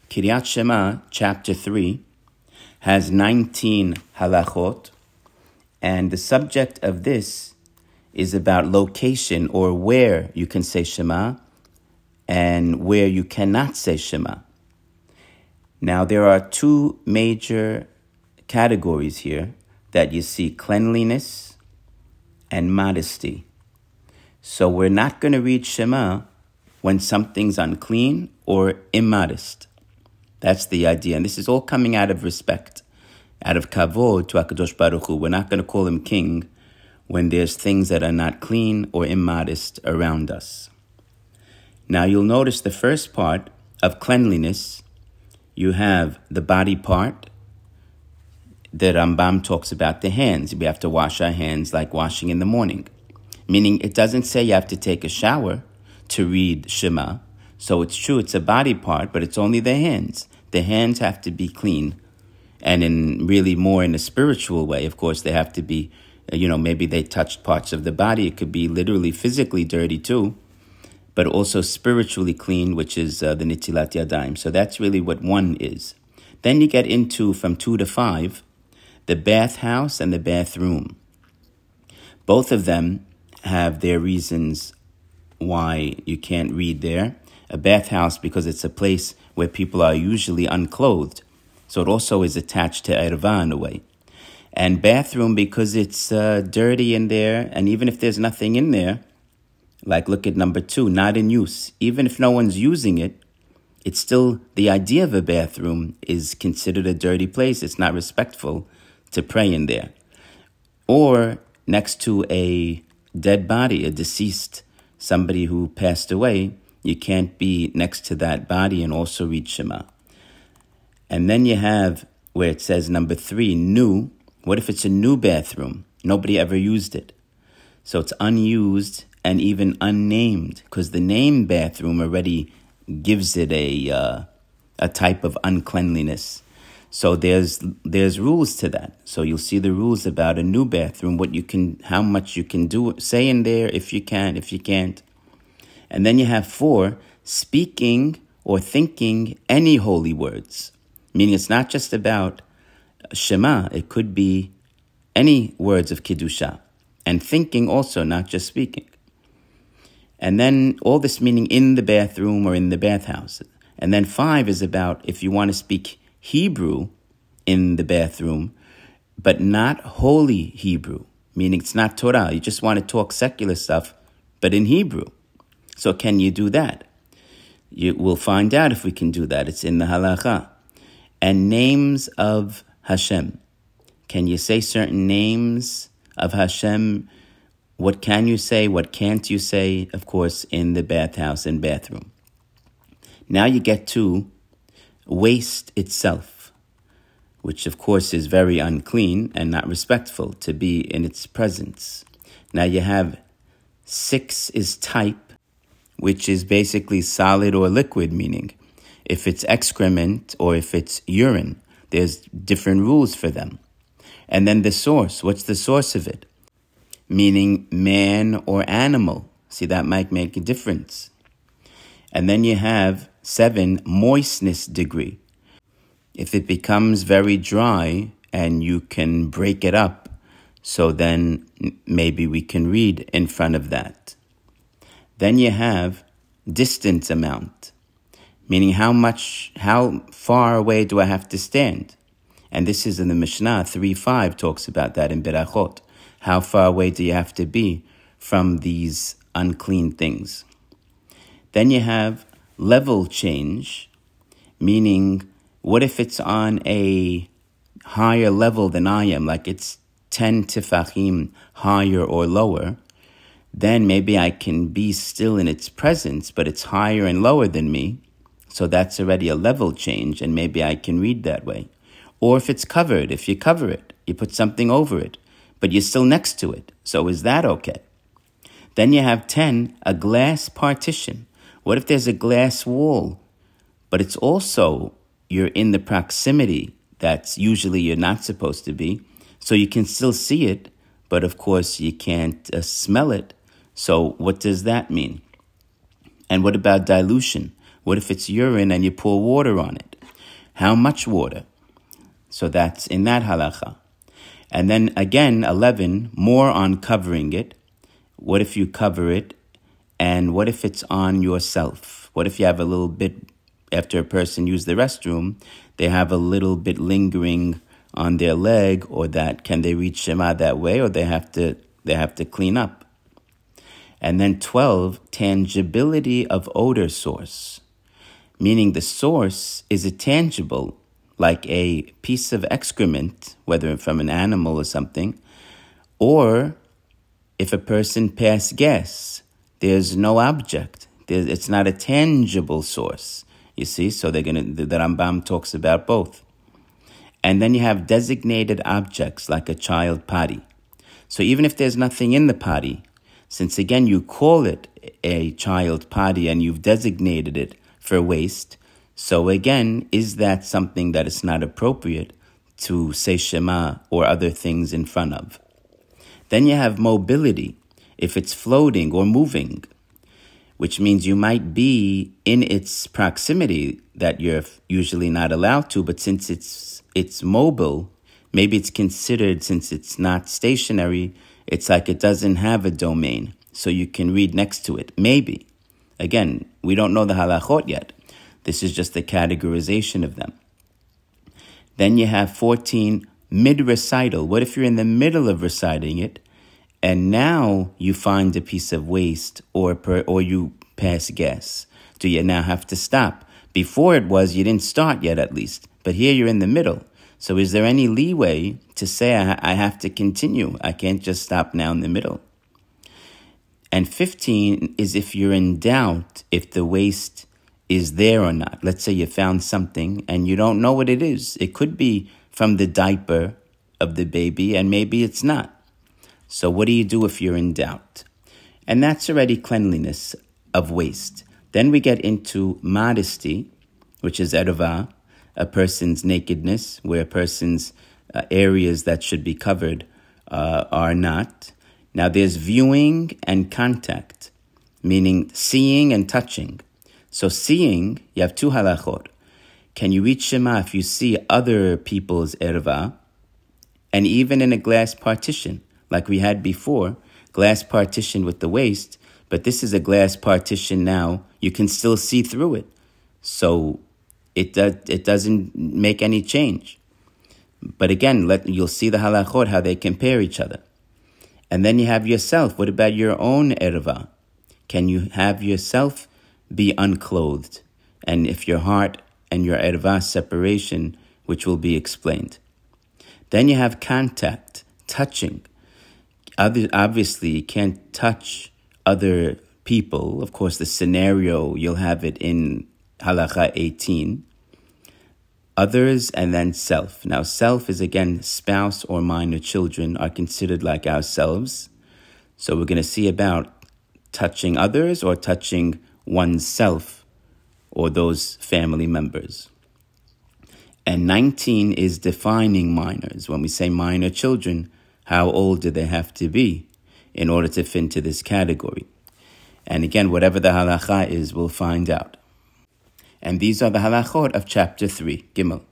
Kiryat Shema, chapter 3, has 19 halachot, and the subject of this is about location, or where you can say Shema and where you cannot say Shema. Now, there are two major categories here that you see: cleanliness and modesty. So we're not going to read Shema when something's unclean or immodest. That's the idea. And this is all coming out of respect, out of kavod to HaKadosh Baruch Hu. We're not going to call him king when there's things that are not clean or immodest around us. Now you'll notice the first part of cleanliness, you have the body part. The Rambam talks about the hands. We have to wash our hands like washing in the morning. Meaning it doesn't say you have to take a shower to read Shema. So it's true, it's a body part, but it's only the hands. The hands have to be clean. And in really more in a spiritual way, of course, they have to be, maybe they touched parts of the body. It could be literally physically dirty too, but also spiritually clean, which is the Nitilat Yadayim. So that's really what one is. Then you get into, from 2 to 5, the bathhouse and the bathroom. Both of them have their reasons why you can't read there. A bathhouse because it's a place where people are usually unclothed. So it also is attached to erva in a way. And bathroom because it's dirty in there, and even if there's nothing in there, like look at number 2, not in use. Even if no one's using it, it's still, the idea of a bathroom is considered a dirty place. It's not respectful to pray in there. Or next to a dead body, a deceased, somebody who passed away, you can't be next to that body and also read Shema. And then you have where it says number 3, new. What if it's a new bathroom? Nobody ever used it. So it's unused and even unnamed, because the name bathroom already gives it a type of uncleanliness. So there's rules to that. So you'll see the rules about a new bathroom, how much you can say in there, if you can, if you can't. And then you have 4, speaking or thinking any holy words. Meaning it's not just about Shema, it could be any words of Kiddusha. And thinking also, not just speaking. And then all this meaning in the bathroom or in the bathhouse. And then 5 is about if you want to speak Hebrew in the bathroom, but not holy Hebrew. Meaning it's not Torah. You just want to talk secular stuff, but in Hebrew. So can you do that? We'll find out if we can do that. It's in the halacha. And names of Hashem. Can you say certain names of Hashem? What can you say? What can't you say? Of course, in the bathhouse and bathroom. Now you get to waste itself, which of course is very unclean and not respectful to be in its presence. Now you have 6 is type, which is basically solid or liquid, meaning if it's excrement or if it's urine, there's different rules for them. And then the source, what's the source of it? Meaning man or animal. See, that might make a difference. And then you have 7, moistness degree. If it becomes very dry and you can break it up, so then maybe we can read in front of that. Then you have distance amount, meaning how far away do I have to stand? And this is in the Mishnah, 3:5 talks about that in Berachot. How far away do you have to be from these unclean things? Then you have level change, meaning what if it's on a higher level than I am, like it's 10 tefachim higher or lower? Then maybe I can be still in its presence, but it's higher and lower than me. So that's already a level change, and maybe I can read that way. Or if it's covered, if you cover it, you put something over it, but you're still next to it. So is that okay? Then you have 10, a glass partition. What if there's a glass wall, but it's also, you're in the proximity that's usually you're not supposed to be, so you can still see it, but of course you can't smell it. So what does that mean? And what about dilution? What if it's urine and you pour water on it? How much water? So that's in that halacha. And then again, 11, more on covering it. What if you cover it? And what if it's on yourself? What if you have a little bit, after a person used the restroom, they have a little bit lingering on their leg, or that, can they read Shema that way, or they have to clean up? And then 12, tangibility of odor source, meaning the source is a tangible, like a piece of excrement, whether from an animal or something, or if a person passed gas, there's no object. It's not a tangible source, you see? So the Rambam talks about both. And then you have designated objects like a child potty. So even if there's nothing in the potty, since again you call it a child potty and you've designated it for waste, so again, is that something that is not appropriate to say Shema or other things in front of? Then you have mobility, if it's floating or moving, which means you might be in its proximity that you're usually not allowed to, but since it's mobile, maybe it's considered, since it's not stationary, it's like it doesn't have a domain, so you can read next to it. Maybe. Again, we don't know the halachot yet. This is just the categorization of them. Then you have 14, mid-recital. What if you're in the middle of reciting it, and now you find a piece of waste or you pass gas? Do you now have to stop? Before it was, you didn't start yet at least, but here you're in the middle. So is there any leeway to say I have to continue? I can't just stop now in the middle. And 15 is if you're in doubt if the waste is there or not. Let's say you found something and you don't know what it is. It could be from the diaper of the baby and maybe it's not. So what do you do if you're in doubt? And that's already cleanliness of waste. Then we get into modesty, which is erva, a person's nakedness, where a person's areas that should be covered are not. Now there's viewing and contact, meaning seeing and touching. So seeing, you have two halachot. Can you read Shema if you see other people's erva? And even in a glass partition, like we had before, glass partition with the waste, but this is a glass partition now. You can still see through it. So it doesn't make any change. But again, you'll see the halachot, how they compare each other. And then you have yourself. What about your own erva? Can you have yourself be unclothed? And if your heart and your erva separation, which will be explained. Then you have contact, touching. Obviously, you can't touch other people. Of course, the scenario, you'll have it in Halacha 18. Others and then self. Now, self is, again, spouse or minor children are considered like ourselves. So we're going to see about touching others or touching oneself or those family members. And 19 is defining minors. When we say minor children, how old do they have to be in order to fit into this category? And again, whatever the halacha is, we'll find out. And these are the halachot of chapter 3, Gimel.